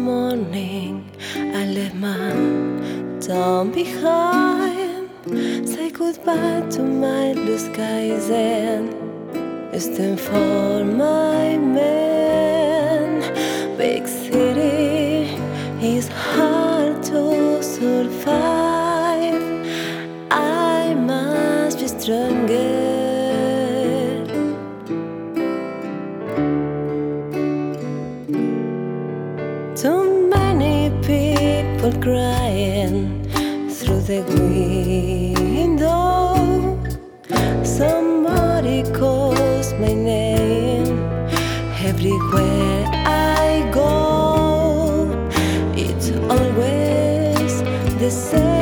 morning I left my town behind. Say goodbye to my blue skies and stand for my man. Big city is hard to survive. I must be stronger. Too many people crying through the window. Somebody calls my name everywhere I go. It's always the same.